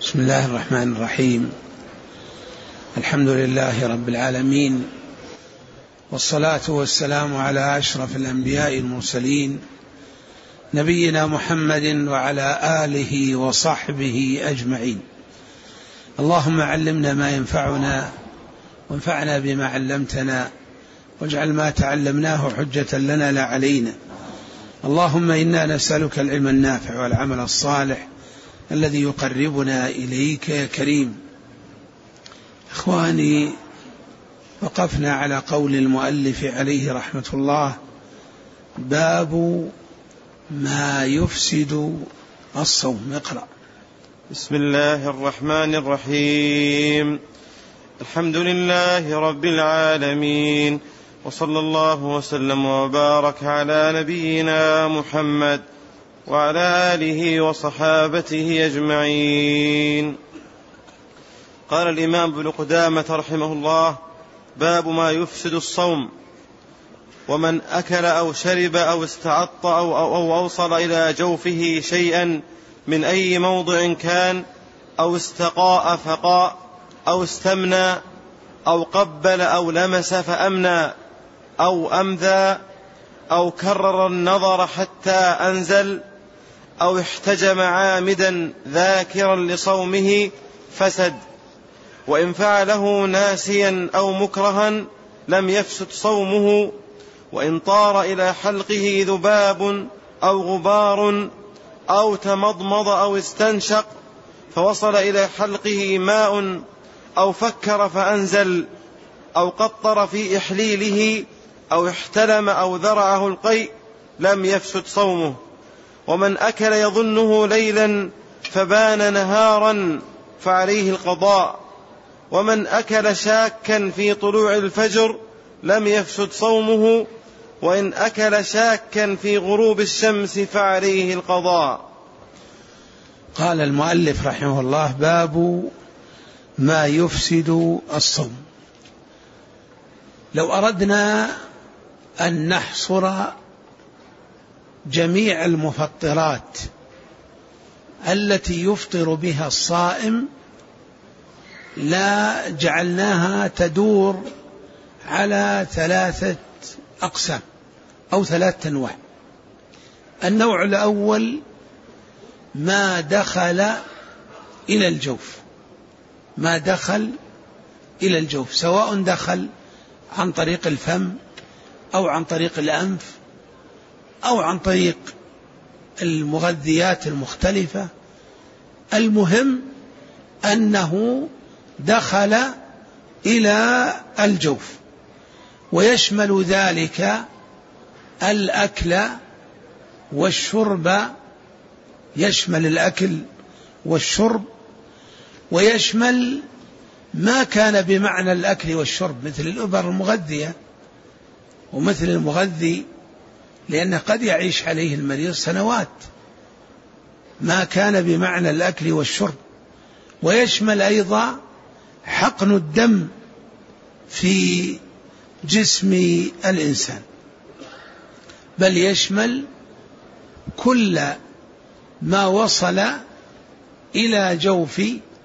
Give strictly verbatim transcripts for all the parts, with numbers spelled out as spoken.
بسم الله الرحمن الرحيم. الحمد لله رب العالمين، والصلاة والسلام على أشرف الأنبياء المرسلين نبينا محمد وعلى آله وصحبه أجمعين. اللهم علمنا ما ينفعنا وانفعنا بما علمتنا، واجعل ما تعلمناه حجة لنا لا علينا. اللهم إنا نسألك العلم النافع والعمل الصالح الذي يقربنا إليك يا كريم. إخواني، وقفنا على قول المؤلف عليه رحمة الله: باب ما يفسد الصوم. اقرأ. بسم الله الرحمن الرحيم. الحمد لله رب العالمين، وصلى الله وسلم وبارك على نبينا محمد وعلى آله وصحابته أجمعين. قال الإمام ابن قدامة رحمه الله: باب ما يفسد الصوم. ومن أكل أو شرب أو استعط أو, أو, أو أوصل إلى جوفه شيئا من أي موضع كان، أو استقاء فقاء، أو استمنى، أو قبل أو لمس فأمنى، أو أمذى، أو كرر النظر حتى أنزل، أو احتجم عامدا ذاكرا لصومه فسد. وإن فعله ناسيا أو مكرها لم يفسد صومه. وإن طار إلى حلقه ذباب أو غبار أو تمضمض أو استنشق فوصل إلى حلقه ماء أو فكر فأنزل، أو قطر في إحليله، أو احتلم أو ذرعه القيء لم يفسد صومه. ومن أكل يظنه ليلا فبان نهارا فعليه القضاء. ومن أكل شاكا في طلوع الفجر لم يفسد صومه. وإن أكل شاكا في غروب الشمس فعليه القضاء. قال المؤلف رحمه الله: باب ما يفسد الصوم. لو أردنا أن نحصر جميع المفطرات التي يفطر بها الصائم لا جعلناها تدور على ثلاثة أقسام أو ثلاثة أنواع. النوع الأول ما دخل إلى الجوف، ما دخل إلى الجوف، سواء دخل عن طريق الفم أو عن طريق الأنف أو عن طريق المغذيات المختلفة. المهم أنه دخل إلى الجوف، ويشمل ذلك الأكل والشرب، يشمل الأكل والشرب، ويشمل ما كان بمعنى الأكل والشرب مثل الإبر المغذية ومثل المغذي، لأنه قد يعيش عليه المريض سنوات، ما كان بمعنى الأكل والشرب. ويشمل أيضا حقن الدم في جسم الإنسان، بل يشمل كل ما وصل إلى جوف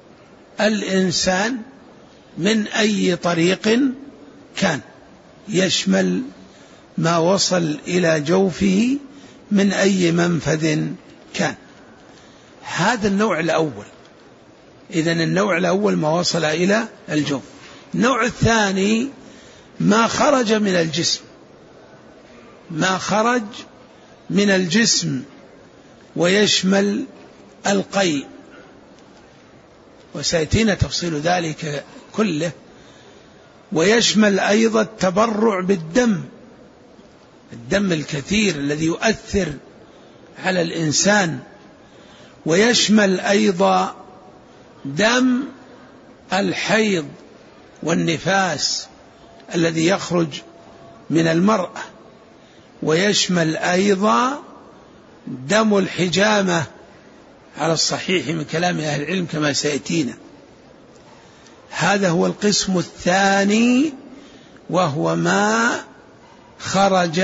الإنسان من أي طريق كان، يشمل ما وصل إلى جوفه من أي منفذ كان. هذا النوع الأول. إذن النوع الأول ما وصل إلى الجوف. النوع الثاني ما خرج من الجسم، ما خرج من الجسم، ويشمل القيء، وسيأتينا تفصيل ذلك كله. ويشمل أيضا التبرع بالدم، الدم الكثير الذي يؤثر على الإنسان. ويشمل أيضا دم الحيض والنفاس الذي يخرج من المرأة. ويشمل أيضا دم الحجامة على الصحيح من كلام أهل العلم كما سيأتينا. هذا هو القسم الثاني، وهو ما خرج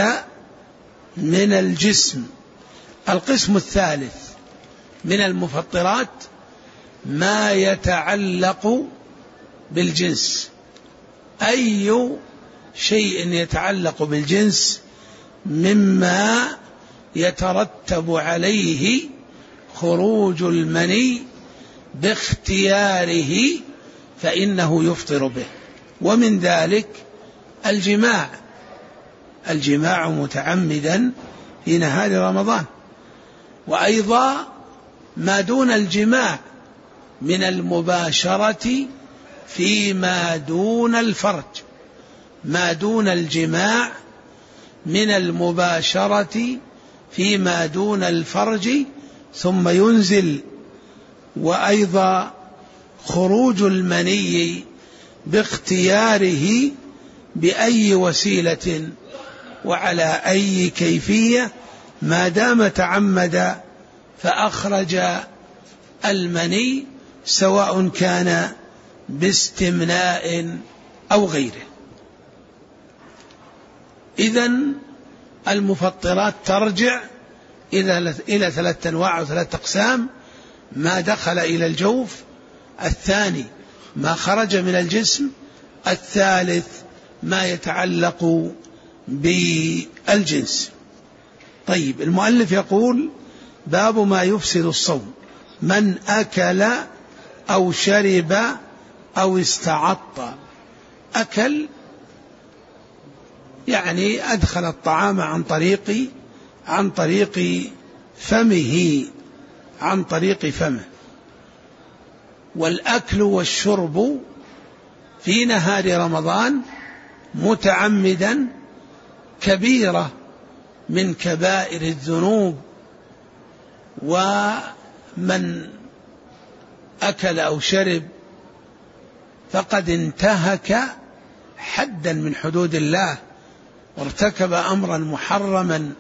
من الجسم. القسم الثالث من المفطرات ما يتعلق بالجنس. أي شيء يتعلق بالجنس مما يترتب عليه خروج المني باختياره فإنه يفطر به. ومن ذلك الجماع، الجماع متعمدا في نهار رمضان. وأيضا ما دون الجماع من المباشرة فيما دون الفرج، ما دون الجماع من المباشرة فيما دون الفرج ثم ينزل. وأيضا خروج المني باختياره بأي وسيلة وعلى أي كيفية ما دام تعمد فأخرج المني، سواء كان باستمناء أو غيره. إذن المفطرات ترجع إلى ثلاثة أنواع أو ثلاثة أقسام: ما دخل إلى الجوف، الثاني ما خرج من الجسم، الثالث ما يتعلق بالجنس. طيب، المؤلف يقول: باب ما يفسد الصوم: من أكل أو شرب أو استعط. أكل يعني أدخل الطعام عن طريق عن طريق فمه عن طريق فمه. والأكل والشرب في نهار رمضان متعمدا كبيرة من كبائر الذنوب. ومن أكل أو شرب فقد انتهك حدا من حدود الله وارتكب أمرا محرما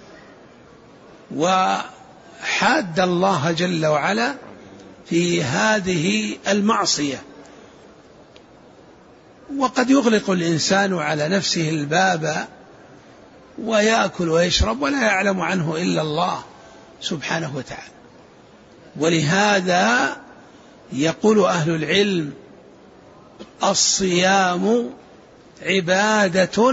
وحاد الله جل وعلا في هذه المعصية. وقد يغلق الإنسان على نفسه الباب ويأكل ويشرب ولا يعلم عنه إلا الله سبحانه وتعالى. ولهذا يقول أهل العلم: الصيام عبادة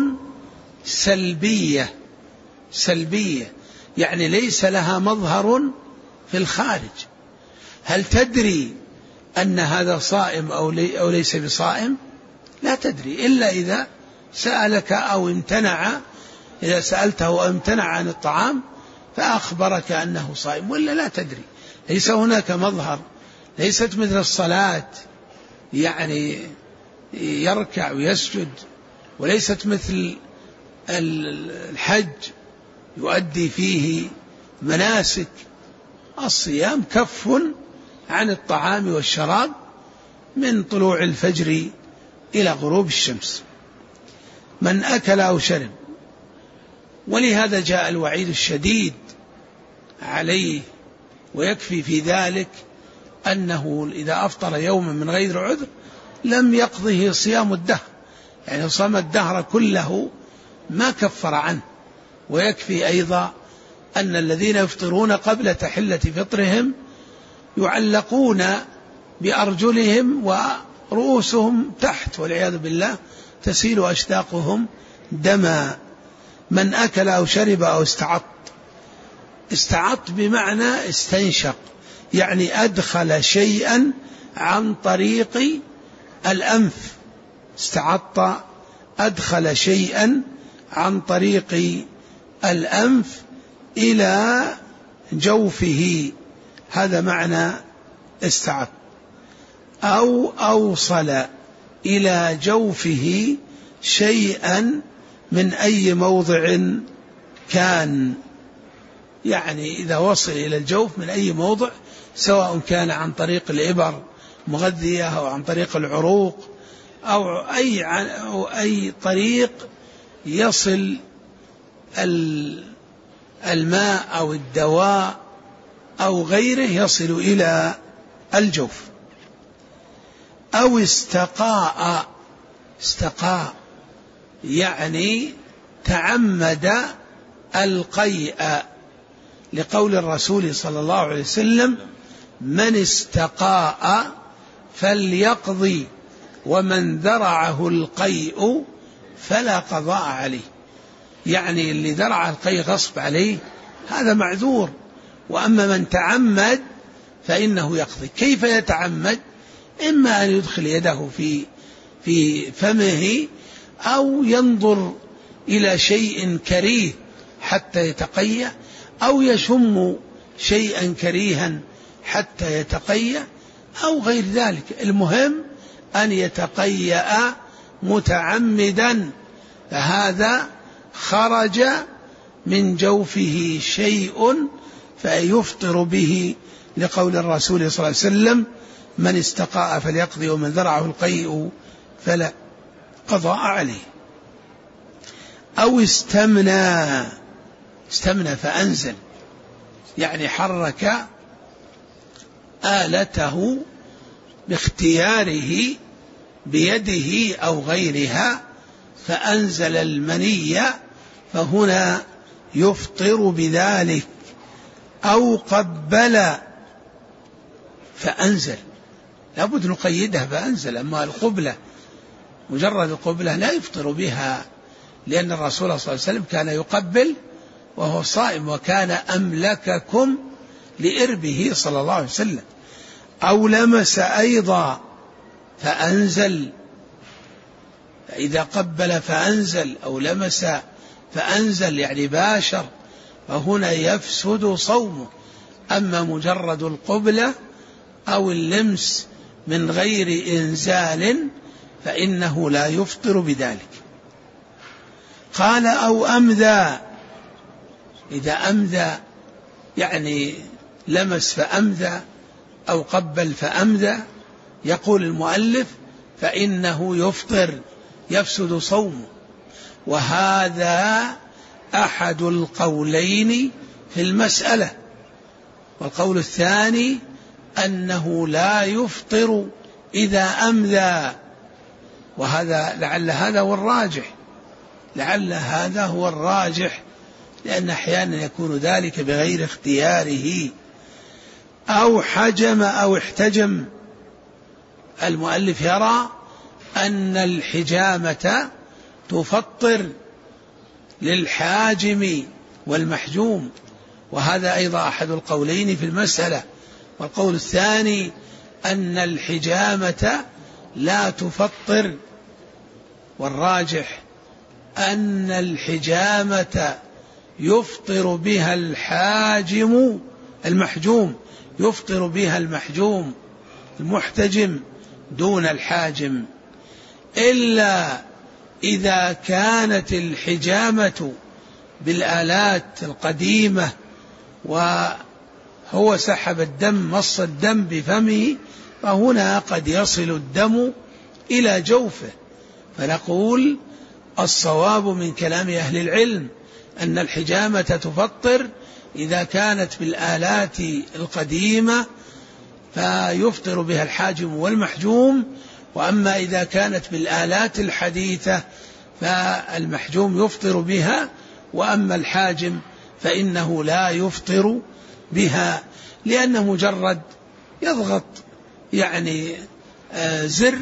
سلبية سلبية يعني ليس لها مظهر في الخارج. هل تدري أن هذا صائم أو, لي أو ليس بصائم؟ لا تدري إلا إذا سألك أو امتنع، إذا سألته أو امتنع عن الطعام فأخبرك أنه صائم، ولا لا تدري. ليس هناك مظهر، ليست مثل الصلاة يعني يركع ويسجد، وليست مثل الحج يؤدي فيه مناسك. الصيام كف عن الطعام والشراب من طلوع الفجر إلى غروب الشمس. من أكل أو شرب. ولهذا جاء الوعيد الشديد عليه، ويكفي في ذلك أنه إذا أفطر يوما من غير عذر لم يقضه صيام الدهر، يعني صام الدهر كله ما كفر عنه. ويكفي أيضا أن الذين يفطرون قبل تحلة فطرهم يعلقون بأرجلهم ورؤوسهم تحت والعياذ بالله تسيل أشداقهم دما. من أكل أو شرب أو استعط. استعط بمعنى استنشق، يعني أدخل شيئا عن طريق الأنف. استعط أدخل شيئا عن طريق الأنف إلى جوفه، هذا معنى استعط. أو أوصل إلى جوفه شيئا من أي موضع كان، يعني إذا وصل إلى الجوف من أي موضع، سواء كان عن طريق الإبر مغذية أو عن طريق العروق أو أي, أو أي طريق يصل الماء أو الدواء أو غيره يصل إلى الجوف. أو استقاء. استقاء يعني تعمد القيء، لقول الرسول صلى الله عليه وسلم: من استقاء فليقضي ومن ذرعه القيء فلا قضاء عليه. يعني اللي ذرع القيء غصب عليه هذا معذور، وأما من تعمد فإنه يقضي. كيف يتعمد؟ إما أن يدخل يده في في فمه أو ينظر إلى شيء كريه حتى يتقيأ، أو يشم شيئا كريها حتى يتقيأ، أو غير ذلك. المهم أن يتقيأ متعمدا، فهذا خرج من جوفه شيء فيفطر به، لقول الرسول صلى الله عليه وسلم: من استقاء فليقضي ومن ذرعه القيء فلا قضاء عليه. أو استمنى، استمنى فأنزل، يعني حرك آلته باختياره بيده أو غيرها فأنزل المني، فهنا يفطر بذلك. أو قبل فأنزل، لابد نقيدها فأنزل. أما القبلة مجرد القبلة لا يفطر بها، لأن الرسول صلى الله عليه وسلم كان يقبل وهو صائم، وكان أملككم لإربه صلى الله عليه وسلم. أو لمس أيضا فأنزل، فإذا قبل فأنزل أو لمس فأنزل يعني باشر، فهنا يفسد صومه. أما مجرد القبلة أو اللمس من غير إنزال فإنه لا يفطر بذلك. قال: أو أمذى، إذا أمذى يعني لمس فأمذى أو قبل فأمذى، يقول المؤلف: فإنه يفطر، يفسد صومه. وهذا أحد القولين في المسألة. والقول الثاني أنه لا يفطر إذا أمذى، وهذا لعل هذا هو الراجح، لعل هذا هو الراجح، لأن أحيانا يكون ذلك بغير اختياره. أو حجم أو احتجم، المؤلف يرى أن الحجامة تفطر للحاجم والمحجوم، وهذا أيضا أحد القولين في المسألة. والقول الثاني أن الحجامة لا تفطر، والراجح أن الحجامة يفطر بها الحاجم المحجوم، يفطر بها المحجوم المحتجم دون الحاجم، إلا إذا كانت الحجامة بالآلات القديمة وهو سحب الدم، مص الدم بفمه، فهنا قد يصل الدم إلى جوفه. فنقول الصواب من كلام أهل العلم أن الحجامة تفطر إذا كانت بالآلات القديمة فيفطر بها الحاجم والمحجوم، وأما إذا كانت بالآلات الحديثة فالمحجوم يفطر بها، وأما الحاجم فإنه لا يفطر بها، لأنه مجرد يضغط يعني زر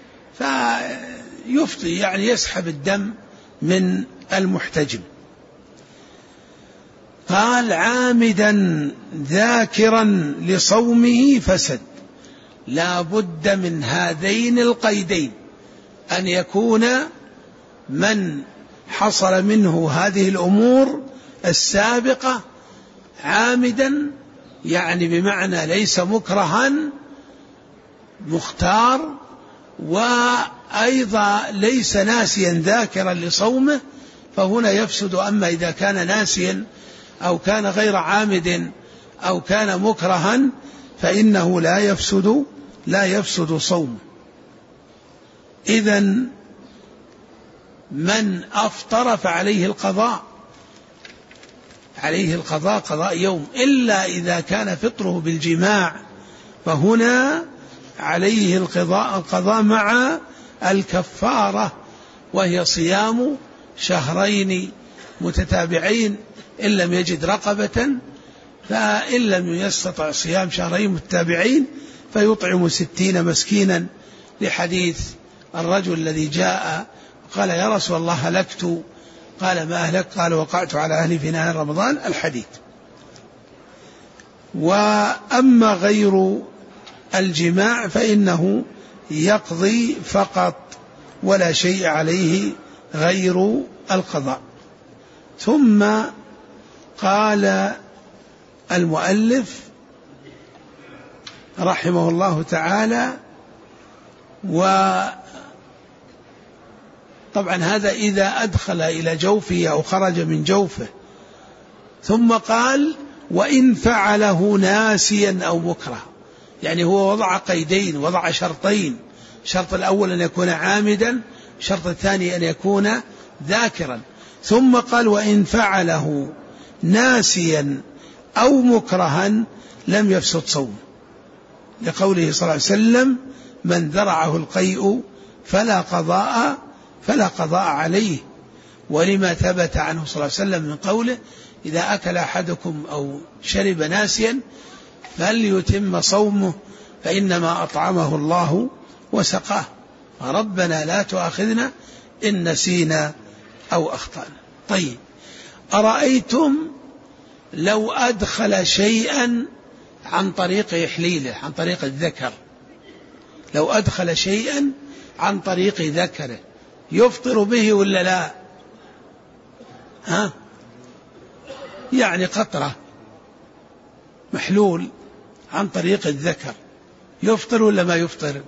فيفطي، يعني يسحب الدم من المحتجم. قال: عامدا ذاكرا لصومه فسد. لا بد من هذين القيدين، أن يكون من حصل منه هذه الأمور السابقة عامدا، يعني بمعنى ليس مكرها مختار، وأيضا ليس ناسيا ذاكرا لصومه، فهنا يفسد. أما إذا كان ناسيا أو كان غير عامد أو كان مكرها فإنه لا يفسد لا يفسد صومه. إذن من أفطر فعليه القضاء، عليه القضاء قضاء يوم، إلا إذا كان فطره بالجماع، فهنا عليه القضاء القضاء مع الكفارة، وهي صيام شهرين متتابعين إن لم يجد رقبة فإن لم يستطع صيام شهرين متتابعين فيطعم ستين مسكينا، لحديث الرجل الذي جاء قال يا رسول الله هلكت، قال ما أهلك؟ قال وقعت على أهلي في نهار رمضان، الحديث. وأما غير الجماع فإنه يقضي فقط ولا شيء عليه غير القضاء. ثم قال المؤلف رحمه الله تعالى: وطبعا هذا إذا أدخل إلى جوفه أو خرج من جوفه. ثم قال: وإن فعله ناسيا أو مكره، يعني هو وضع قيدين، وضع شرطين: الشرط الأول أن يكون عامدا، الشرط الثاني أن يكون ذاكرا. ثم قال: وإن فعله ناسيا أو مكرها لم يفسد صومه، لقوله صلى الله عليه وسلم: من ذرعه القيء فلا قضاء فلا قضاء عليه. ولما ثبت عنه صلى الله عليه وسلم من قوله: إذا أكل أحدكم أو شرب ناسيا فليتم صومه فإنما أطعمه الله وسقاه، ربنا لا تؤاخذنا إن نسينا أو أخطأنا. طيب، أرأيتم لو أدخل شيئا عن طريق إحليله، عن طريق الذكر، لو أدخل شيئا عن طريق ذكره يفطر به ولا لا؟ ها؟ يعني قطرة محلول عن طريق الذكر يفطر ولا ما يفطر؟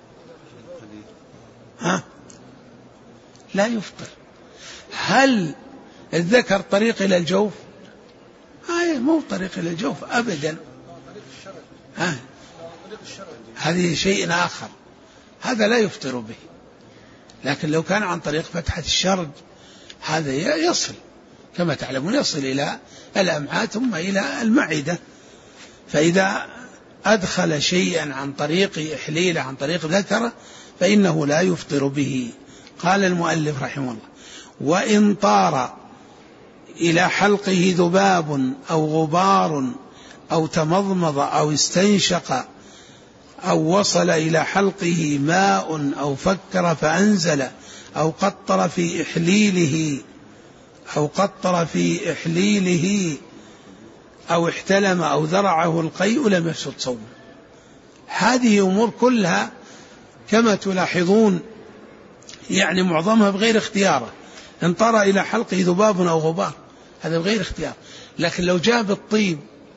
ها؟ لا يفطر. هل الذكر طريق إلى الجوف؟ هاي مو طريق إلى الجوف أبدا. ها؟ هذه شيء آخر، هذا لا يفطر به. لكن لو كان عن طريق فتحة الشرج هذا يصل كما تعلمون، يصل إلى الأمعاء ثم إلى المعدة. فإذا أدخل شيئا عن طريق إحليله عن طريق ذكره فإنه لا يفطر به. قال المؤلف رحمه الله: وإن طار إلى حلقه ذباب أو غبار أو تمضمض أو استنشق أو وصل إلى حلقه ماء أو فكر فأنزل أو قطر في إحليله أو قطر في إحليله أو احتلم أو ذرعه القيء لم يفسد صومه. هذه أمور كلها كما تلاحظون يعني معظمها بغير اختياره. إن طار إلى حلقه ذباب أو غبار هذا بغير اختيار. لكن لو جاب الطيب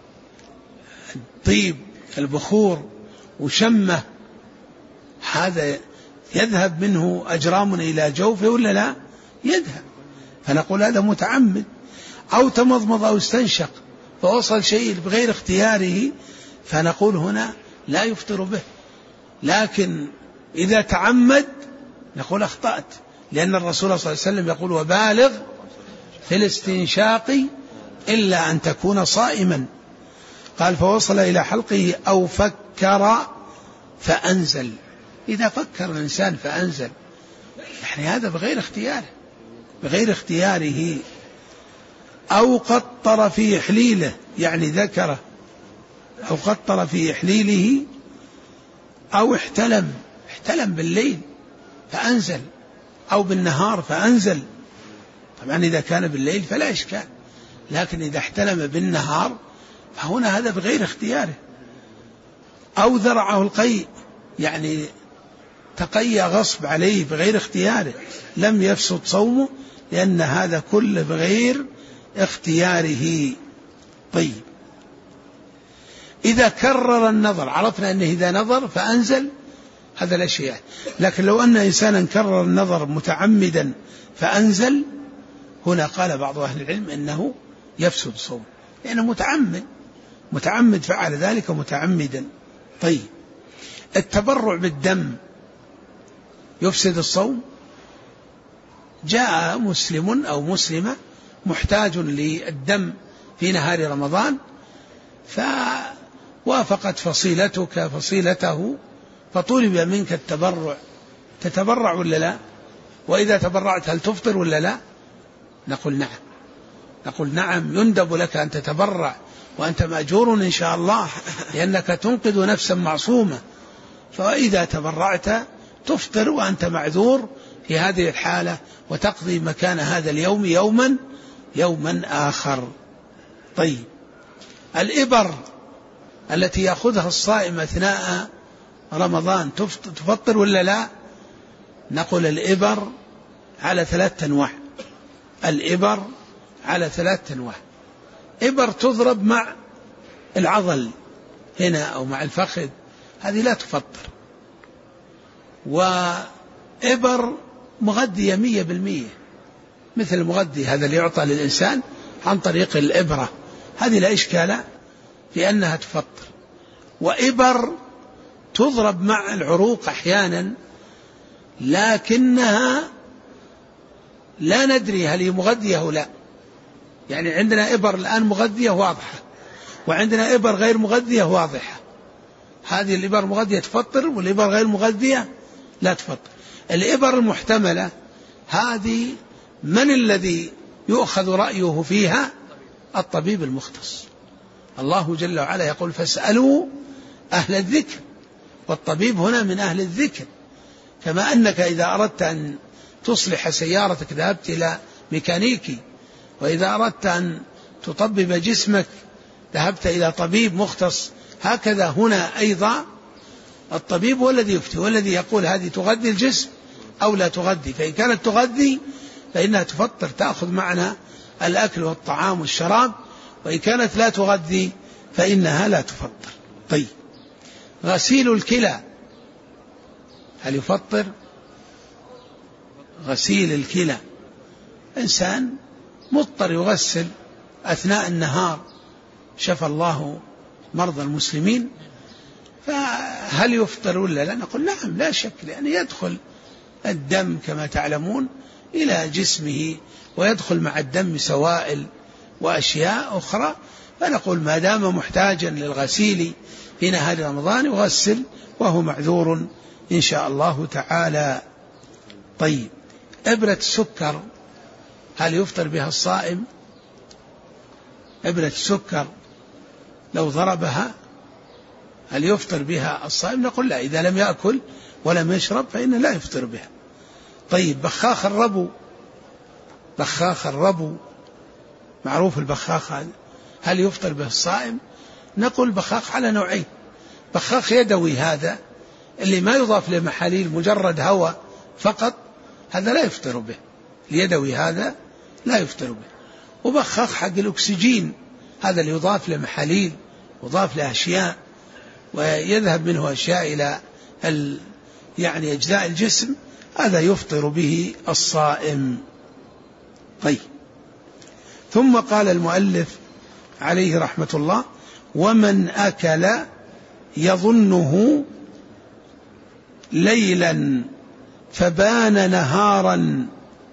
الطيب البخور وشمه هذا يذهب منه أجرام إلى جوفه ولا لا؟ يذهب. فنقول هذا متعمد. أو تمضمض أو استنشق فوصل شيء بغير اختياره فنقول هنا لا يفطر به. لكن إذا تعمد نقول أخطأت، لأن الرسول صلى الله عليه وسلم يقول: وبالغ في الاستنشاق إلا أن تكون صائما. قال: فوصل إلى حلقه أو فكر فأنزل. إذا فكر الإنسان فأنزل يعني هذا بغير اختياره بغير اختياره. أو قطر في إحليله يعني ذكره، أو قطر في إحليله، أو احتلم احتلم بالليل فأنزل، أو بالنهار فأنزل. طبعا إذا كان بالليل فلا إشكال، لكن إذا احتلم بالنهار فهنا هذا بغير اختياره. أو ذرعه القيء يعني تقي غصب عليه بغير اختياره لم يفسد صومه، لأن هذا كله بغير اختياره. طيب، إذا كرر النظر عرفنا أنه إذا نظر فأنزل هذا لا شيء. لكن لو أن إنسانا كرر النظر متعمدا فأنزل، هنا قال بعض أهل العلم أنه يفسد صوم، لأنه متعمد متعمد فعل ذلك متعمدا. طيب، التبرع بالدم يفسد الصوم؟ جاء مسلم أو مسلمة محتاج للدم في نهار رمضان فوافقت فصيلتك فصيلته فطلب منك التبرع، تتبرع ولا لا؟ وإذا تبرعت هل تفطر ولا لا؟ نقول نعم. نقول نعم يندب لك أن تتبرع وأنت مأجور إن شاء الله، لأنك تنقذ نفسا معصومة، فإذا تبرعت تفطر وأنت معذور في هذه الحالة، وتقضي مكان هذا اليوم يوما يوما آخر. طيب، الإبر التي يأخذها الصائم أثناء رمضان تفطر ولا لا؟ نقول الإبر على ثلاث أنواع. الإبر على ثلاث أنواع. إبر تضرب مع العضل هنا أو مع الفخذ، هذه لا تفطر. وإبر مغذية مية بالمية، مثل المغذي هذا اللي يعطى للإنسان عن طريق الإبرة، هذه لا إشكال في أنها تفطر. وإبر تضرب مع العروق أحيانا، لكنها لا ندري هل هي مغذية أو لا. يعني عندنا إبر الآن مغذية واضحة، وعندنا إبر غير مغذية واضحة. هذه الإبر مغذية تفطر، والإبر غير مغذية لا تفطر. الإبر المحتملة هذه من الذي يؤخذ رأيه فيها؟ الطبيب المختص. الله جل وعلا يقول فاسألوا أهل الذكر، والطبيب هنا من أهل الذكر. كما أنك إذا أردت أن تصلح سيارتك ذهبت إلى ميكانيكي، وإذا أردت أن تطبب جسمك ذهبت إلى طبيب مختص، هكذا هنا أيضا الطبيب هو الذي يفتي، هو الذي يقول هذه تغذي الجسم أو لا تغذي. فإن كانت تغذي فإنها تفطر، تأخذ معنا الأكل والطعام والشراب، وإن كانت لا تغذي فإنها لا تفطر. طيب، غسيل الكلى هل يفطر؟ غسيل الكلى، إنسان مضطر يغسل أثناء النهار، شفى الله مرضى المسلمين، فهل يفطر ولا لا؟ نقول نعم لا شك، لأن يدخل الدم كما تعلمون إلى جسمه، ويدخل مع الدم سوائل وأشياء أخرى، فنقول ما دام محتاجا للغسيل في نهار رمضان يغسل وهو معذور إن شاء الله تعالى. طيب، إبرة السكر هل يفطر بها الصائم؟ إبرة السكر لو ضربها هل يفطر بها الصائم؟ نقول لا، إذا لم يأكل ولم يشرب فإنه لا يفطر بها. طيب، بخاخ الربو، بخاخ الربو معروف البخاخ هذا، هل يفطر به الصائم؟ نقول بخاخ على نوعين. بخاخ يدوي هذا اللي ما يضاف لمحاليل، مجرد هواء فقط، هذا لا يفطر به، اليدوي هذا لا يفطر به. وبخاخ حق الأكسجين هذا اللي يضاف لمحاليل، يضاف لأشياء ويذهب منه أشياء إلى ال يعني أجزاء الجسم، هذا يفطر به الصائم. طيب، ثم قال المؤلف عليه رحمة الله: ومن أكل يظنه ليلا فبان نهارا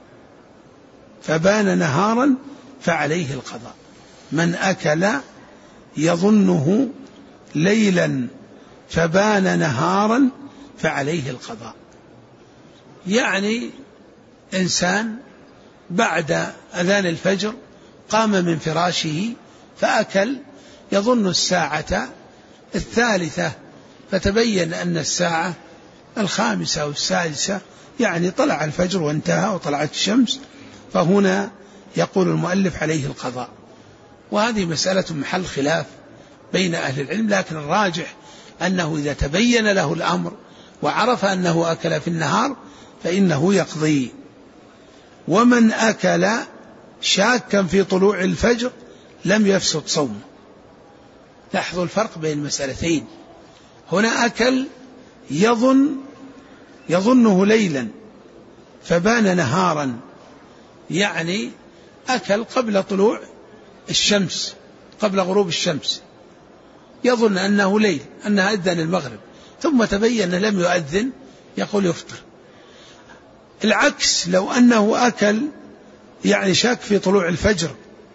فبان نهارا فعليه القضاء. من أكل يظنه ليلا فبان نهارا فعليه القضاء. يعني إنسان بعد أذان الفجر قام من فراشه فأكل، يظن الساعة الثالثة، فتبين أن الساعة الخامسة أو السادسة، يعني طلع الفجر وانتهى وطلعت الشمس، فهنا يقول المؤلف عليه القضاء. وهذه مسألة محل خلاف بين أهل العلم، لكن الراجح أنه إذا تبين له الأمر وعرف أنه أكل في النهار فإنه يقضي. ومن أكل شاكا في طلوع الفجر لم يفسد صومه. لاحظوا الفرق بين المسألتين. هنا أكل يظن يظنه ليلا فبان نهارا، يعني أكل قبل طلوع الشمس، قبل غروب الشمس، يظن أنه ليل، أنها أذن المغرب، ثم تبين لم يؤذن، يقول يفطر. العكس، لو أنه أكل يعني شاك في طلوع الفجر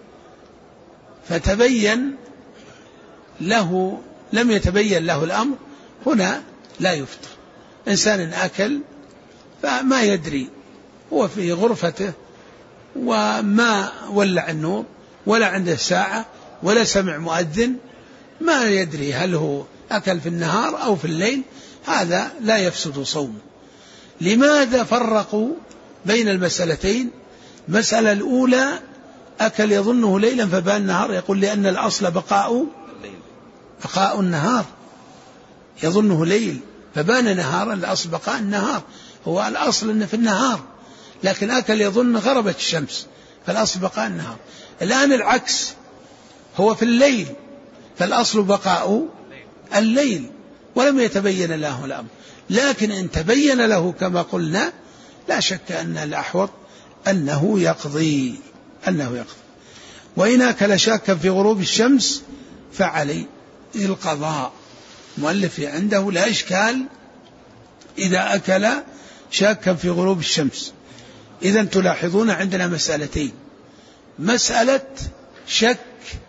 فتبين له لم يتبين له الأمر، هنا لا يفطر. إنسان أكل فما يدري، هو في غرفته وما ولع النور ولا عنده ساعة ولا سمع مؤذن، ما يدري هل هو أكل في النهار أو في الليل، هذا لا يفسد صومه. لماذا فرقوا بين المسألتين؟ مسألة الأولى أكل يظنه ليلا فبان النهار، يقول لأن الأصل بقاء بقاء النهار، يظنه ليل فبان نهارا، الأصل بقاء النهار، هو الأصل أنه في النهار، لكن أكل يظن غربت الشمس فالأصل بقاء النهار. الآن العكس، هو في الليل فالأصل بقاء الليل ولم يتبين له الأمر، لكن إن تبين له كما قلنا لا شك أن الأحوط أنه يقضي أنه يقضي وإن أكل شاكا في غروب الشمس فعليه القضاء. مؤلف عنده لا إشكال إذا أكل شاكا في غروب الشمس. إذن تلاحظون عندنا مسألتين، مسألة شك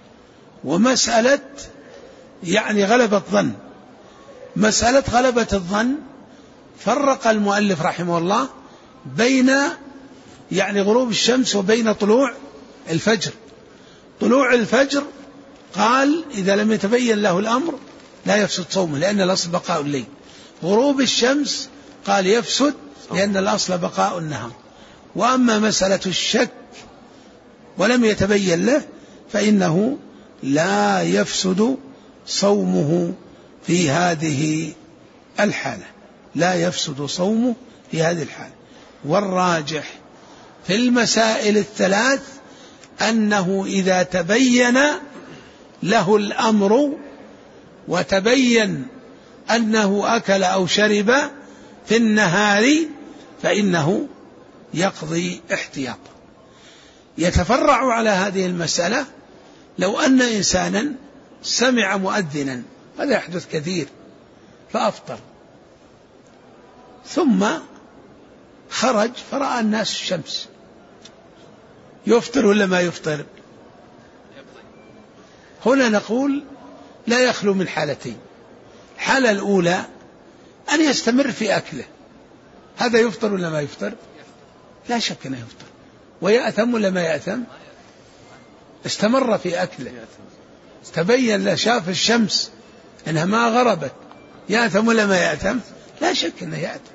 ومسألة يعني غلبة ظن. مسألة غلبة الظن فرق المؤلف رحمه الله بين يعني غروب الشمس وبين طلوع الفجر. طلوع الفجر قال إذا لم يتبين له الأمر لا يفسد صومه لأن الأصل بقاء الليل. غروب الشمس قال يفسد لأن الأصل بقاء النهار. وأما مسألة الشك ولم يتبين له فإنه لا يفسد صومه في هذه الحالة، لا يفسد صومه في هذه الحالة. والراجح في المسائل الثلاث أنه إذا تبين له الأمر وتبين أنه أكل أو شرب في النهار فإنه يقضي احتياطا. يتفرع على هذه المسألة لو أن إنسانا سمع مؤذنا، هذا يحدث كثير، فأفطر ثم خرج فرأى الناس الشمس، يفطر ولا ما يفطر؟ هنا نقول لا يخلو من حالتين. الحالة الأولى أن يستمر في أكله، هذا يفطر ولا ما يفطر؟ لا شك أنه يفطر. ويأثم ولا ما يأثم؟ استمر في أكله، تبين له شاف الشمس أنها ما غربت، يأثم ولا ما يأثم؟ لا شك أنه يأثم.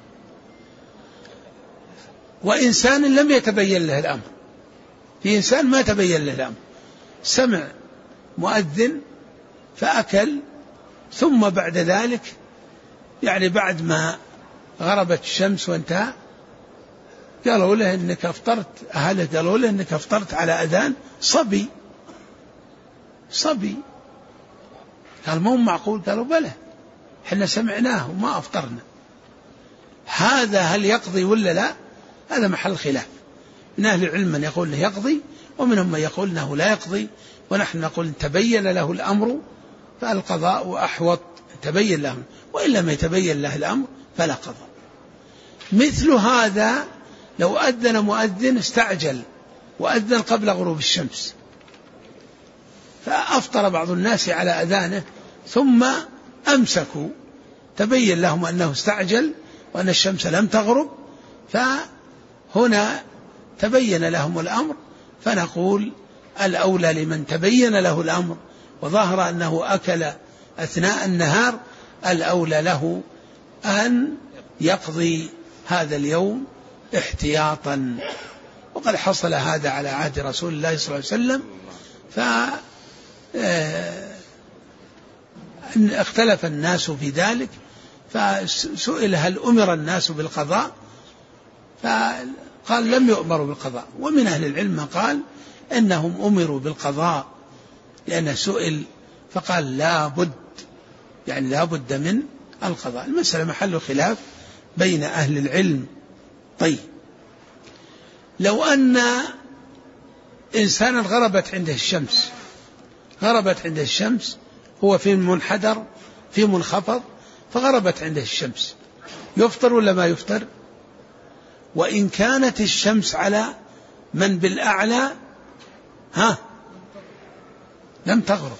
وإنسان لم يتبين له الأمر، في إنسان ما تبين له الأمر، سمع مؤذن فأكل ثم بعد ذلك يعني بعد ما غربت الشمس وانتهى قالوا له إنك أفطرت، أهله قالوا له إنك أفطرت على أذان صبي صبي قال ما هو معقول، قالوا بلى احنا سمعناه وما أفطرنا. هذا هل يقضي ولا لا؟ هذا محل خلاف. من أهل العلم من يقول انه يقضي ومنهم من يقول انه لا يقضي، ونحن نقول تبين له الأمر فالقضاء أحوط، تبين له، وإلا ما يتبين له الأمر فلا قضاء. مثل هذا لو أذن مؤذن استعجل وأذن قبل غروب الشمس فأفطر بعض الناس على أذانه ثم أمسكوا، تبين لهم أنه استعجل وأن الشمس لم تغرب، فهنا تبين لهم الأمر، فنقول الأولى لمن تبين له الأمر وظهر أنه أكل أثناء النهار الأولى له أن يقضي هذا اليوم احتياطا. وقد حصل هذا على عهد رسول الله صلى الله عليه وسلم، فاختلف الناس في ذلك، فسئل هل أمر الناس بالقضاء؟ فقال لم يؤمروا بالقضاء. ومن أهل العلم قال إنهم أمروا بالقضاء لأنه سئل فقال لا بد، يعني لا بد من القضاء. المسألة محل خلاف بين أهل العلم. طيب لو أن إنسانا غربت عنده الشمس، غربت عنده الشمس، هو في منحدر في منخفض فغربت عنده الشمس، يفطر ولا ما يفطر؟ وإن كانت الشمس على من بالأعلى ها لم تغرب،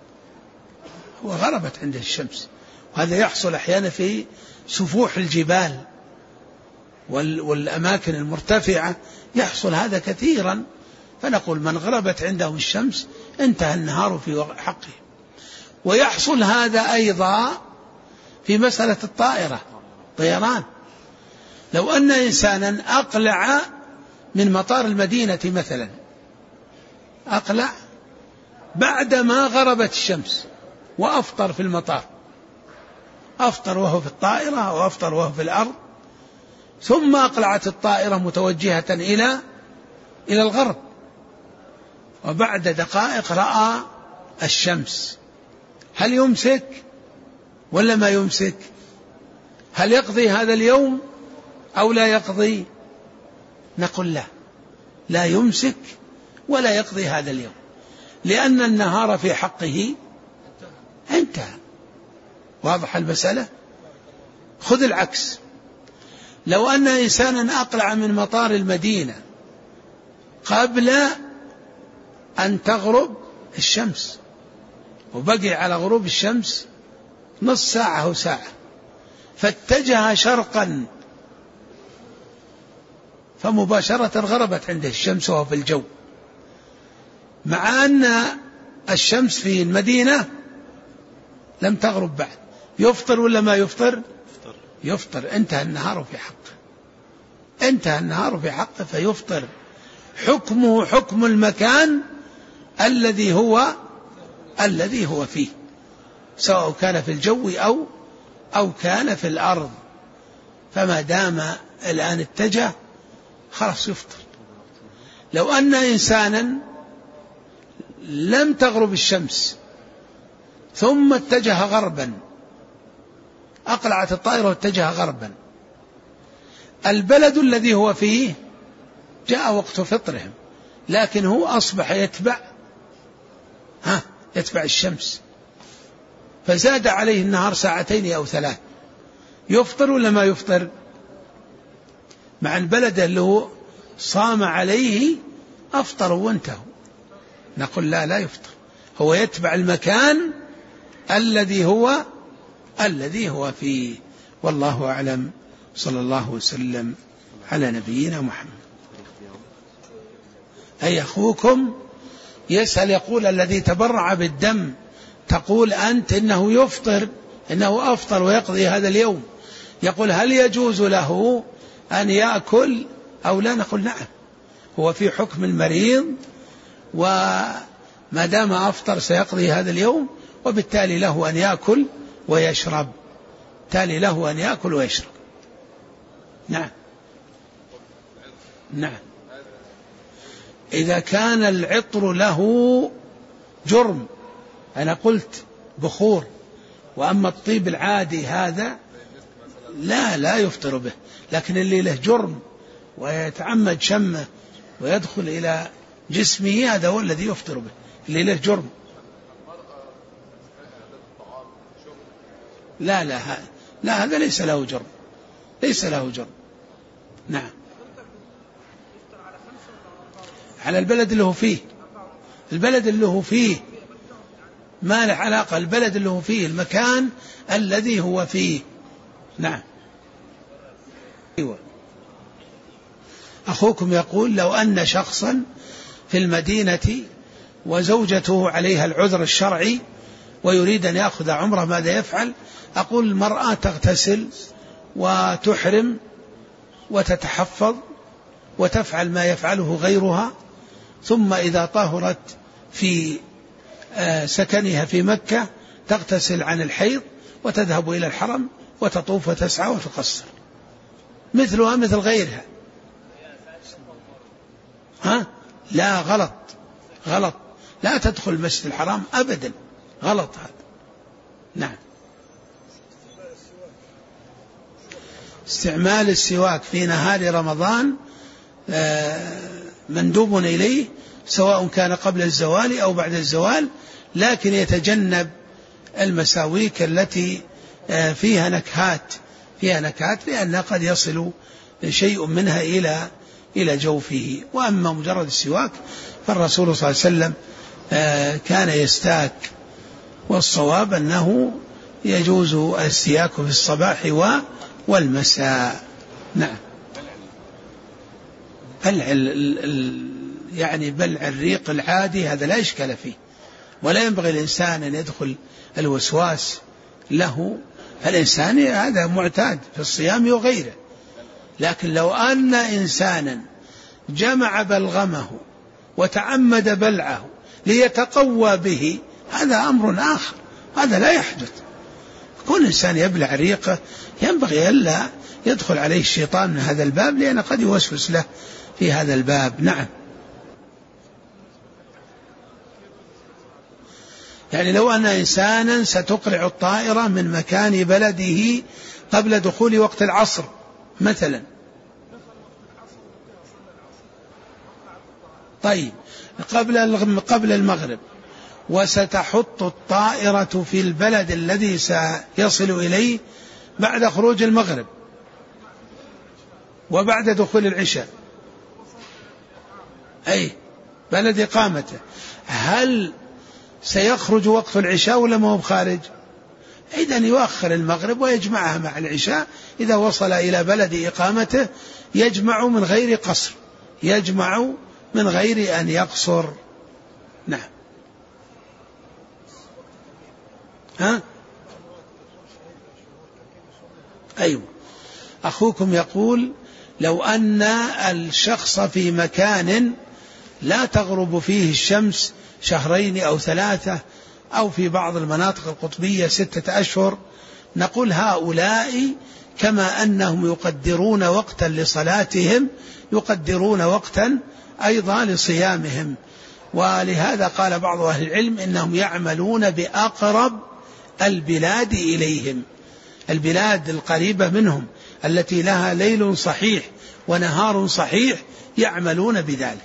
وغربت عنده الشمس، وهذا يحصل أحيانا في سفوح الجبال والأماكن المرتفعة، يحصل هذا كثيرا فنقول من غربت عنده الشمس انتهى النهار في حقه. ويحصل هذا أيضا في مسألة الطائرة طيران. لو أن إنسانا أقلع من مطار المدينة مثلا، أقلع بعدما غربت الشمس وأفطر في المطار، أفطر وهو في الطائرة وأفطر وهو في الأرض، ثم أقلعت الطائرة متوجهة إلى إلى الغرب، وبعد دقائق رأى الشمس، هل يمسك ولا ما يمسك؟ هل يقضي هذا اليوم أو لا يقضي؟ نقول لا، لا يمسك ولا يقضي هذا اليوم، لأن النهار في حقه انتهى. واضح المسألة؟ خذ العكس، لو أن إنسانا أقلع من مطار المدينة قبل أن تغرب الشمس وبقي على غروب الشمس نص ساعة أو ساعة، فاتجه شرقا، فمباشرة غربت عنده الشمس وهو في الجو، مع أن الشمس في المدينة لم تغرب بعد، يفطر ولا ما يفطر؟ يفطر. انتهى النهار في حقه، انتهى النهار في حقه فيفطر. حكمه حكم المكان الذي هو الذي هو فيه، سواء كان في الجو أو أو كان في الأرض، فما دام الآن اتجه خلاص يفطر. لو أن إنسانا لم تغرب الشمس ثم اتجه غربا، أقلعت الطائرة واتجه غربا، البلد الذي هو فيه جاء وقت فطرهم، لكن هو أصبح يتبع ها يتبع الشمس، فزاد عليه النهار ساعتين أو ثلاث، يفطر ولا ما يفطر؟ مع البلد اللي هو صام عليه أفطروا وانتهوا. نقول لا، لا يفطر، هو يتبع المكان الذي هو الذي هو فيه. والله أعلم. صلى الله وسلم على نبينا محمد. أي أخوكم يسأل يقول الذي تبرع بالدم، تقول أنت إنه يفطر، إنه أفطر ويقضي هذا اليوم، يقول هل يجوز له أن يأكل أو لا؟ نقول نعم، هو في حكم المريض، وما دام أفطر سيقضي هذا اليوم، وبالتالي له أن يأكل ويشرب، تالي له أن يأكل ويشرب. نعم نعم. إذا كان العطر له جرم، أنا قلت بخور، وأما الطيب العادي هذا لا لا يفطر به، لكن اللي له جرم ويتعمد شمه ويدخل إلى جسمه هذا هو الذي يفطر به، اللي له جرم. لا لا لا هذا ليس له جرم، ليس له جرم. نعم. على البلد اللي هو فيه، البلد اللي هو فيه ما له علاقة، البلد اللي هو فيه، المكان الذي هو فيه. نعم. أيوة. أخوكم يقول لو أن شخصا في المدينة وزوجته عليها العذر الشرعي ويريد أن يأخذ عمره ماذا يفعل؟ أقول المرأة تغتسل وتحرم وتتحفظ وتفعل ما يفعله غيرها، ثم إذا طهرت في سكنها في مكة تغتسل عن الحيض وتذهب إلى الحرم وتطوف وتسعى وتقصر مثلها مثل غيرها. ها؟ لا، غلط غلط، لا تدخل المسجد الحرام أبدا، غلط هذا. نعم. استعمال السواك في نهار رمضان مندوب إليه، سواء كان قبل الزوال أو بعد الزوال، لكن يتجنب المساويك التي فيها نكهات فيها نكهات لأن قد يصل شيء منها إلى إلى جوفه. وأما مجرد السواك فالرسول صلى الله عليه وسلم كان يستاك، والصواب أنه يجوز الاستياك في الصباح والمساء. نعم. بلع يعني بلع الريق العادي هذا لا إشكال فيه، ولا ينبغي الإنسان أن يدخل الوسواس له. الإنسان هذا معتاد في الصيام وغيره. لكن لو أن إنسانا جمع بلغمه وتعمد بلعه ليتقوى به هذا أمر آخر، هذا لا يحدث. كل إنسان يبلع ريقه ينبغي ألا يدخل عليه الشيطان من هذا الباب، لأن قد يوسوس له في هذا الباب. نعم. يعني لو أن إنسانا ستقرع الطائرة من مكان بلده قبل دخول وقت العصر مثلا، طيب قبل قبل المغرب، وستحط الطائرة في البلد الذي سيصل إليه بعد خروج المغرب وبعد دخول العشاء، أي بلد إقامته، هل سيخرج وقت العشاء ولا ما هو بخارج؟ إذن يؤخر المغرب ويجمعها مع العشاء. إذا وصل إلى بلد إقامته يجمع من غير قصر، يجمع من غير أن يقصر. نعم. ها؟ أيوة. أخوكم يقول لو أن الشخص في مكان لا تغرب فيه الشمس شهرين أو ثلاثة، أو في بعض المناطق القطبية ستة أشهر، نقول هؤلاء كما أنهم يقدرون وقتا لصلاتهم يقدرون وقتا أيضا لصيامهم. ولهذا قال بعض أهل العلم إنهم يعملون بأقرب البلاد إليهم، البلاد القريبة منهم التي لها ليل صحيح ونهار صحيح يعملون بذلك.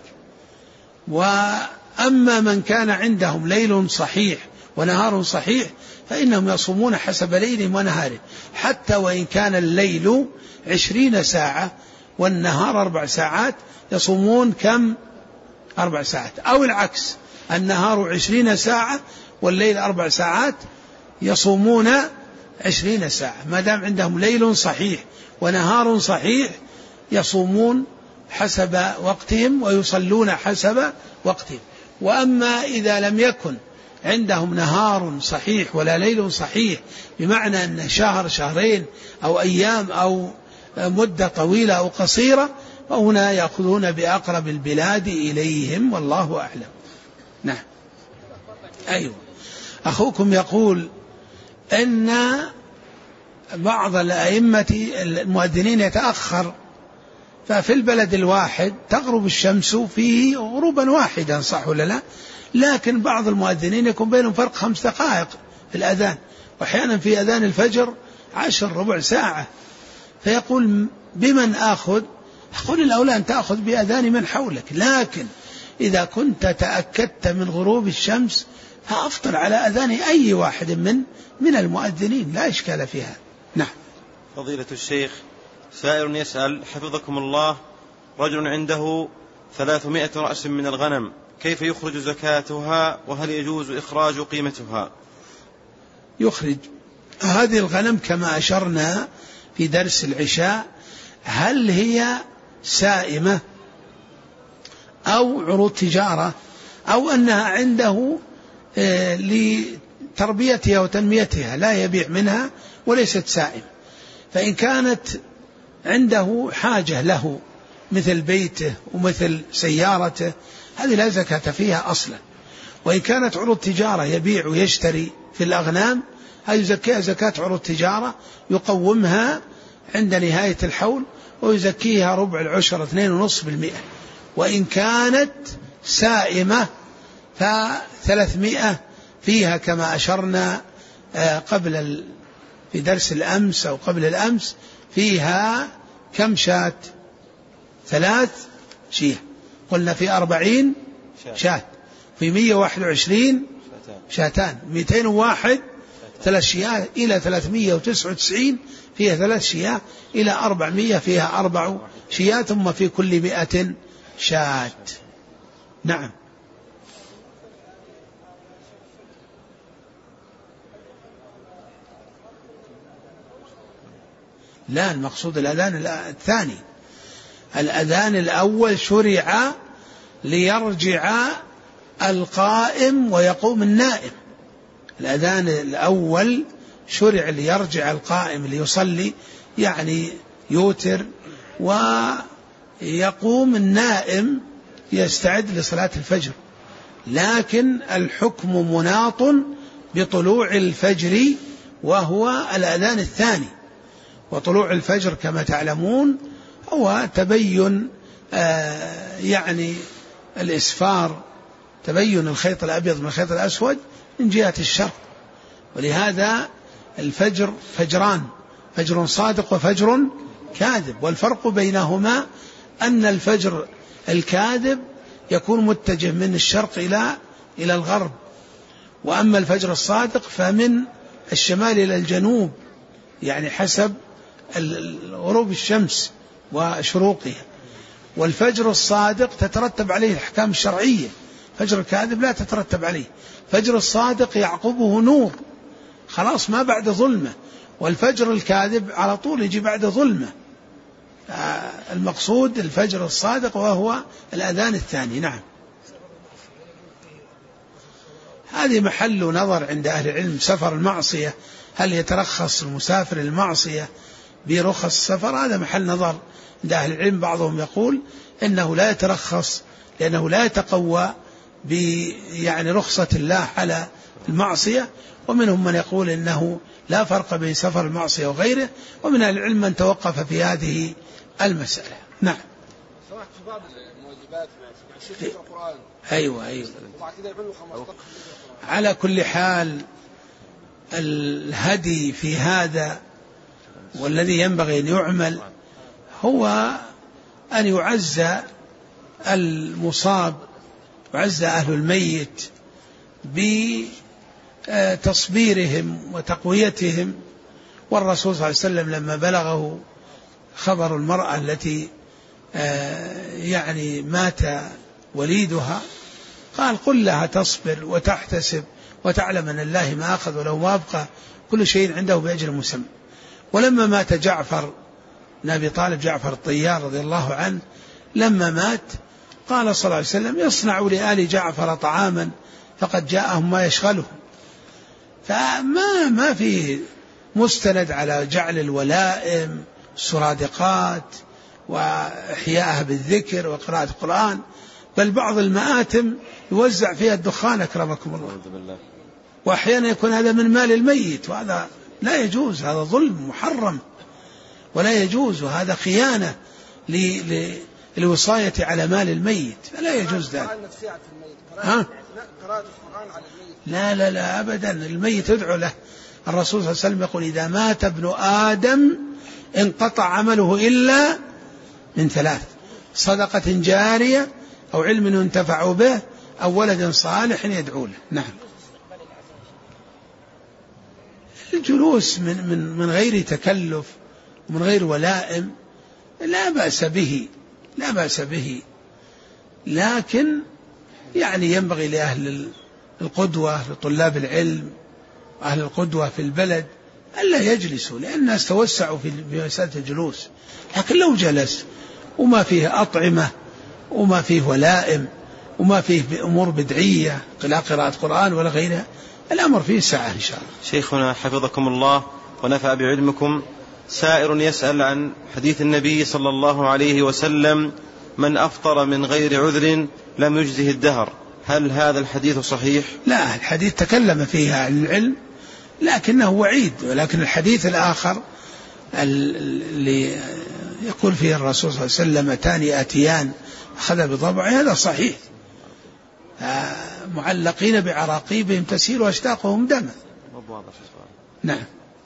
وأما من كان عندهم ليل صحيح ونهار صحيح فإنهم يصومون حسب ليلهم ونهارهم، حتى وإن كان الليل عشرين ساعة والنهار أربع ساعات يصومون كم؟ أربع ساعات، أو العكس، النهار عشرين ساعة والليل أربع ساعات يصومون عشرين ساعة. ما دام عندهم ليل صحيح ونهار صحيح يصومون حسب وقتهم ويصلون حسب وقتهم. وأما إذا لم يكن عندهم نهار صحيح ولا ليل صحيح، بمعنى أن شهر شهرين أو أيام أو مدة طويلة أو قصيرة، فهنا يأخذون بأقرب البلاد إليهم، والله أعلم. نعم. أيوة. أخوكم يقول إن بعض الأئمة المؤذنين يتأخر، ففي البلد الواحد تغرب الشمس فيه غروبا واحدا، صح ولا لا؟ لكن بعض المؤذنين يكون بينهم فرق خمس دقائق في الأذان، وأحيانا في أذان الفجر عشر ربع ساعة. فيقول بمن آخذ؟ أقول الأولى أن تأخذ بأذان من حولك، لكن إذا كنت تأكدت من غروب الشمس فأفطر على أذان أي واحد من من المؤذنين، لا إشكال فيها. نعم. فضيلة الشيخ، سائل يسأل حفظكم الله، رجل عنده ثلاثمائة رأس من الغنم، كيف يخرج زكاتها، وهل يجوز إخراج قيمتها؟ يخرج هذه الغنم كما أشرنا في درس العشاء، هل هي سائمة أو عروض تجارة، أو أنها عنده لتربيتها وتنميتها لا يبيع منها وليست سائمة. فإن كانت عنده حاجة له مثل بيته ومثل سيارته هذه لا زكاة فيها أصلا. وإن كانت عروض تجارة يبيع ويشتري في الأغنام هذه يزكيها زكاة عروض تجارة، يقومها عند نهاية الحول ويزكيها ربع العشر اثنين ونصف بالمئة. وإن كانت سائمة فثلاثمائة فيها كما أشرنا قبل في درس الأمس أو قبل الأمس، فيها كم شاة؟ ثلاث شياه، قلنا في أربعين شاة، في مئة وواحد وعشرين شاتان، مئتين وواحد ثلاث شياه، إلى ثلاثمائة وتسعة وتسعين فيها ثلاث شياه، إلى أربعمائة فيها أربع شياه، ثم في كل مئة شاة. نعم. لا، المقصود الأذان الثاني. الأذان الأول شرع ليرجع القائم ويقوم النائم. الأذان الأول شرع ليرجع القائم ليصلي يعني يوتر، ويقوم النائم يستعد لصلاة الفجر. لكن الحكم مناط بطلوع الفجر وهو الأذان الثاني. وطلوع الفجر كما تعلمون هو تبين آه يعني الإسفار، تبين الخيط الأبيض من الخيط الأسود من جهة الشرق. ولهذا الفجر فجران، فجر صادق وفجر كاذب، والفرق بينهما أن الفجر الكاذب يكون متجه من الشرق إلى إلى الغرب، وأما الفجر الصادق فمن الشمال إلى الجنوب، يعني حسب غروب الشمس وشروقها. والفجر الصادق تترتب عليه الأحكام الشرعية، فجر الكاذب لا تترتب عليه. فجر الصادق يعقبه نور، خلاص ما بعد ظلمة، والفجر الكاذب على طول يجي بعد ظلمة. المقصود الفجر الصادق وهو الأذان الثاني. نعم، هذه محل نظر عند أهل العلم. سفر المعصية، هل يترخص المسافر المعصية برخص السفر؟ هذا محل نظر عند أهل العلم. بعضهم يقول إنه لا يترخص لأنه لا يتقوى ب يعني رخصة الله على المعصية، ومنهم من يقول إنه لا فرق بين سفر المعصية وغيره، ومن أهل العلم من توقف في هذه المسألة. نعم. سمعت في بعض المواجبات يعني شيخ القرآن. أيوة أيوة. على كل حال الهدي في هذا والذي ينبغي أن يعمل هو أن يعز المصاب، يعز أهل الميت بتصبيرهم وتقويتهم. والرسول صلى الله عليه وسلم لما بلغه خبر المرأة التي يعني مات وليدها قال قل لها تصبر وتحتسب وتعلم أن الله ما أخذ ولو ما أبقى كل شيء عنده بأجل مسمى. ولما مات جعفر بن أبي طالب، جعفر الطيار رضي الله عنه، لما مات قال صلى الله عليه وسلم يصنع لآل جعفر طعاما فقد جاءهم ما يشغلهم. فما ما في مستند على جعل الولائم السرادقات وإحياءها بالذكر وقراءة القرآن، بل بعض المآتم يوزع فيها الدخان أكرمكم الله، وأحيانا يكون هذا من مال الميت، وهذا لا يجوز، هذا ظلم محرم ولا يجوز، وهذا خيانة للوصاية على مال الميت، فلا يجوز ذلك. ها؟ لا لا لا أبدا، الميت يدعو له. الرسول صلى الله عليه وسلم يقول إذا مات ابن آدم انقطع عمله إلا من ثلاث: صدقة جارية أو علم ينتفع به أو ولد صالح يدعو له. نعم. الجلوس من, من, من غير تكلف ومن غير ولائم لا بأس به، لا بأس به، لكن يعني ينبغي لأهل القدوة لطلاب العلم وأهل القدوة في البلد ألا يجلسوا، لأن الناس توسعوا في مسألة الجلوس. لكن لو جلس وما فيه أطعمة وما فيه ولائم وما فيه أمور بدعية لا قراءة قرآن ولا غيرها، الأمر فيه سعة إن شاء الله. شيخنا حفظكم الله ونفع بعلمكم، سائر يسأل عن حديث النبي صلى الله عليه وسلم من أفطر من غير عذر لم يجزه الدهر، هل هذا الحديث صحيح؟ لا، الحديث تكلم فيها عن العلم لكنه وعيد، ولكن الحديث الآخر اللي يقول فيه الرسول صلى الله عليه وسلم أتاني آتيان أخذ بضبعه هذا صحيح، معلقين بعراقيبهم تسيل أشتاقهم دما. نعم.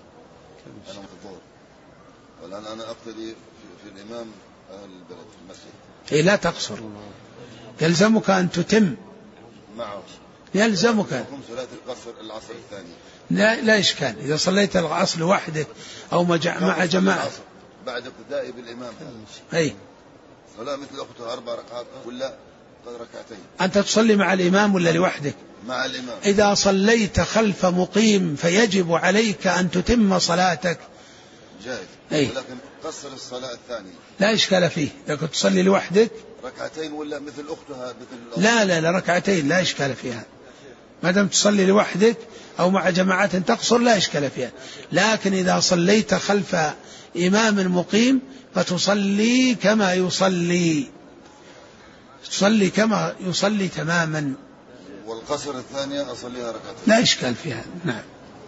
والآن أنا أقتدي في الإمام أهل البلد في المسجد. إيه لا تقصر، يلزمك أن تتم معه، يلزمك صلاة القصر العصر الثاني. لا, لا إشكال إذا صليت العصر لوحدك أو مع جماعة بعد اقتدائي بالإمام. أي صلاة مثل أختها أربع ركعات ولا ركعتين؟ أنت تصلي مع الإمام ولا لوحدك؟ مع الإمام. إذا صليت خلف مقيم فيجب عليك أن تتم صلاتك جائز. أي. ولكن قصر الصلاة الثانية لا إشكال فيه. إذا كنت تصلي لوحدك ركعتين ولا مثل أختها مثل لا لا لا ركعتين لا إشكال فيها. ما دام تصلي لوحدك أو مع جماعات تقصر لا إشكال فيها. لكن إذا صليت خلف إمام مقيم فتصلي كما يصلي، تصلي كما يصلي تماما. والقصر الثانية أصليها ركعتين لا إشكال فيها. نعم.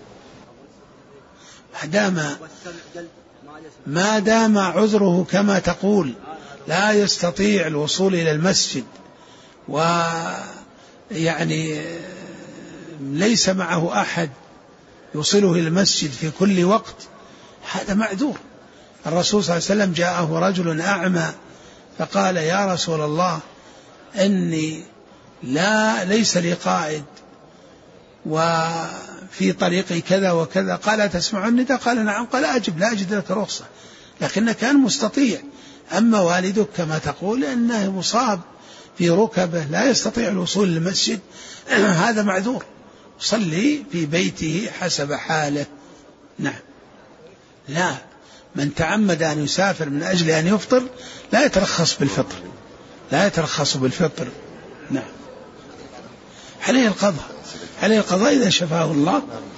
ما دام ما دام عذره كما تقول لا يستطيع الوصول إلى المسجد ويعني ليس معه أحد يوصله إلى المسجد في كل وقت، هذا معذور. الرسول صلى الله عليه وسلم جاءه رجل أعمى فقال يا رسول الله إني لا ليس لي قائد وفي طريقي كذا وكذا. قال تسمع النداء؟ قال نعم. قال أجب لا أجد لك رخصة، لكنك كان مستطيع. أما والدك كما تقول إنه مصاب في ركبه لا يستطيع الوصول للمسجد هذا معذور، صلي في بيته حسب حاله. نعم. لا، من تعمد أن يسافر من أجل أن يفطر لا يترخص بالفطر، لا يترخص بالفطر. نعم. عليه القضاء، عليه القضاء إذا شفاه الله،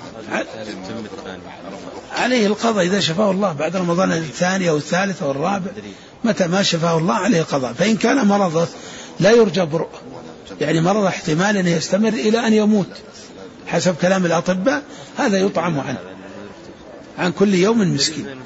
عليه القضاء إذا شفاه الله بعد رمضان الثاني أو الثالث أو الرابع، متى ما شفاه الله عليه القضاء. فإن كان مرضه لا يرجى برؤه، يعني مرض احتمال أن يستمر إلى أن يموت حسب كلام الأطباء، هذا يطعم عنه عن كل يوم مسكين.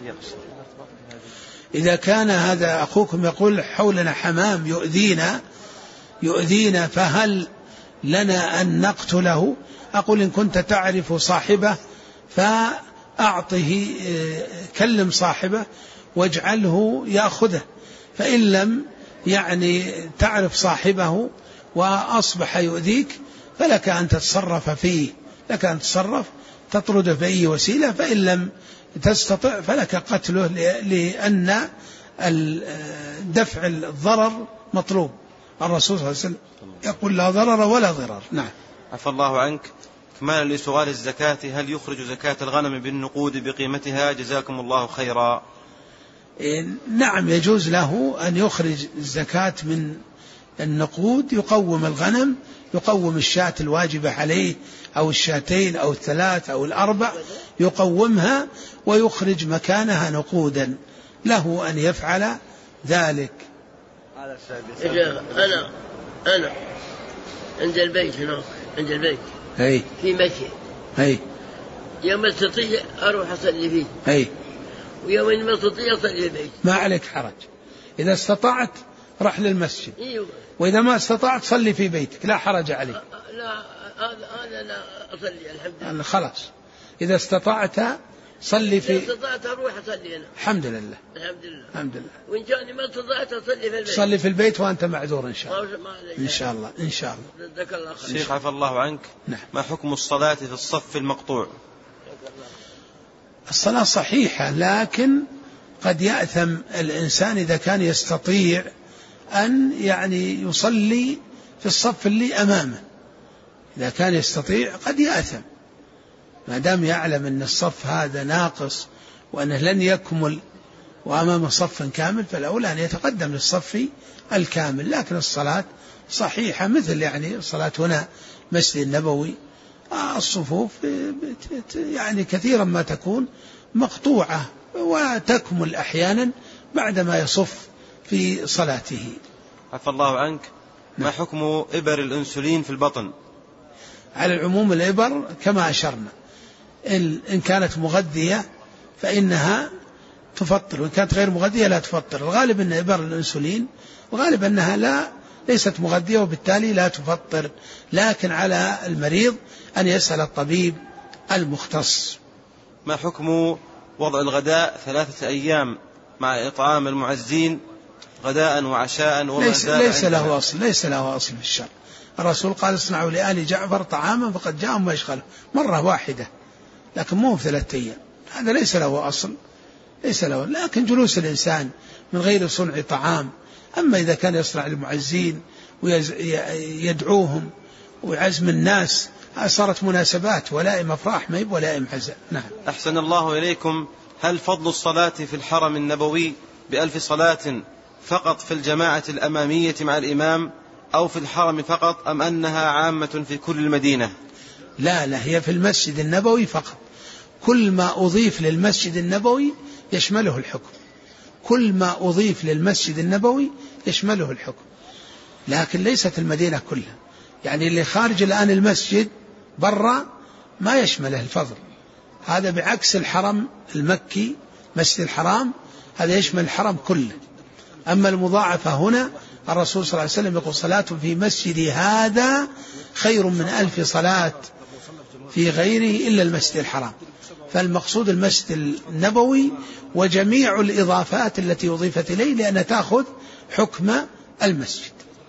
إذا كان هذا أخوكم يقول حولنا حمام يؤذينا يؤذينا فهل لنا أن نقتله؟ أقول إن كنت تعرف صاحبه فأعطه، كلم صاحبه واجعله يأخذه، فإن لم يعني تعرف صاحبه وأصبح يؤذيك فلك أن تتصرف فيه، لك أن تتصرف تطرده بأي وسيلة، فإن لم تستطع فلك قتله، لأن دفع الضرر مطلوب. الرسول صلى الله عليه وسلم يقول لا ضرر ولا ضرر. نعم. عفى الله عنك. كمالا لسؤال الزكاة، هل يخرج زكاة الغنم بالنقود بقيمتها؟ جزاكم الله خيرا. نعم، يجوز له أن يخرج الزكاة من النقود، يقوم الغنم، يقوم الشاة الواجبة عليه أو الشاتين أو الثلاث أو الأربع، يقومها ويخرج مكانها نقودا، له أن يفعل ذلك. أنا أنا عند البيت هنا، عند البيت أي في مكة، أي يوم استطيع أروح أصلي فيه، أي ويوم ما استطيع أصلي في البيت. ما عليك حرج، إذا استطعت رح للمسجد، إيوه. وإذا ما استطعت صلي في بيتك لا حرج عليك. لا أنا لا أصلي الحمد لله. خلاص، إذا استطعت صلي في، إذا استطعت أروح أصلي أنا. الحمد لله. الحمد لله. الحمد لله. وإن كان ما استطعت أصلي في البيت. صلي في البيت وأنت معذور إن شاء الله. ما إن شاء الله إن شاء الله. جزاك الله خير. شيخ عفى الله عنك. نعم. ما حكم الصلاة في الصف المقطوع؟ الصلاة صحيحة، لكن قد يأثم الإنسان إذا كان يستطيع أن يعني يصلي في الصف اللي أمامه، إذا كان يستطيع قد يأثم، ما دام يعلم أن الصف هذا ناقص وأنه لن يكمل وأمام صف كامل، فالأولى أن يتقدم للصف الكامل. لكن الصلاة صحيحة، مثل يعني الصلاة هنا مسجد النبوي، الصفوف يعني كثيرا ما تكون مقطوعة وتكمل أحيانا بعدما يصف في صلاته. عفى الله عنك. ما حكم إبر الأنسولين في البطن؟ على العموم الإبر كما أشرنا، إن كانت مغذية فإنها تفطر، وإن كانت غير مغذية لا تفطر. الغالب أن إبر الأنسولين الغالب أنها لا ليست مغذية وبالتالي لا تفطر، لكن على المريض أن يسأل الطبيب المختص. ما حكم وضع الغداء ثلاثة أيام مع إطعام المعزين غداء وعشاء وما ليس, ليس له أصل، ليس له أصل في الشرع. الرسول قال اصنعوا لآل جعفر طعاما فقد جاءهم ما يشغله، مرة واحدة لكن مو في ثلاثة أيام، هذا ليس له أصل، ليس له. لكن جلوس الإنسان من غير صنع طعام، أما إذا كان يصنع المعزين ويدعوهم ويعزم الناس، صارت مناسبات ولائم أفراح ما يب ولائم حزن. نعم. أحسن الله إليكم. هل فضل الصلاة في الحرم النبوي بألف صلاة فقط في الجماعة الأمامية مع الإمام أو في الحرم فقط أم أنها عامة في كل المدينة؟ لا لا، هي في المسجد النبوي فقط. كل ما أضيف للمسجد النبوي يشمله الحكم، كل ما أضيف للمسجد النبوي يشمله الحكم، لكن ليست المدينة كلها. يعني اللي خارج الآن المسجد برا ما يشمله الفضل، هذا بعكس الحرم المكي مسجد الحرام، هذا يشمل الحرم كله. أما المضاعفة هنا الرسول صلى الله عليه وسلم يقول صلاة في مسجدي هذا خير من ألف صلاة في غيره إلا المسجد الحرام. فالمقصود المسجد النبوي وجميع الإضافات التي أضيفت إليه لأنها تأخذ حكم المسجد.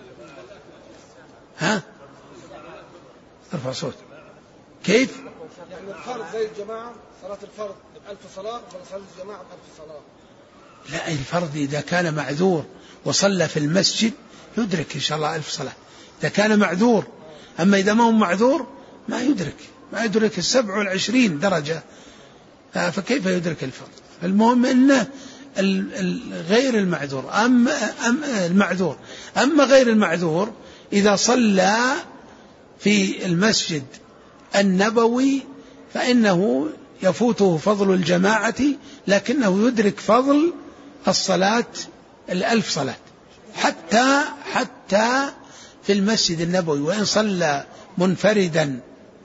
ها ارفع صوت. كيف؟ يعني الفرض زي الجماعة، صلاة الفرض بألف صلاة ولا صلاة الجماعة بألف صلاة؟ لا، الفرض إذا كان معذور وصلى في المسجد يدرك إن شاء الله ألف صلاة إذا كان معذور. أما إذا ما هو معذور ما يدرك ما يدرك السبع والعشرين درجة، فكيف يدرك الفرض؟ المهم أنه غير المعذور أما أم المعذور أما غير المعذور إذا صلى في المسجد النبوي فإنه يفوته فضل الجماعة لكنه يدرك فضل الصلاة الألف صلاة. حتى حتى في المسجد النبوي وإن صلى منفردا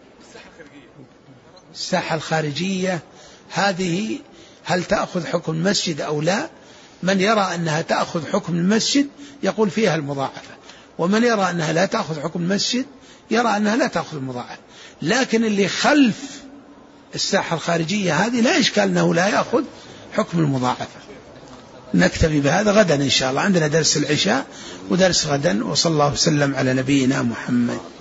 الساحة الخارجية هذه هل تأخذ حكم المسجد أو لا؟ من يرى أنها تأخذ حكم المسجد يقول فيها المضاعفة، ومن يرى أنها لا تأخذ حكم المسجد يرى أنها لا تأخذ المضاعفة. لكن اللي خلف الساحة الخارجية هذه لا إشكال أنه لا يأخذ حكم المضاعفة. نكتفي بهذا، غدا إن شاء الله عندنا درس العشاء ودرس غدا، وصلى الله وسلم على نبينا محمد.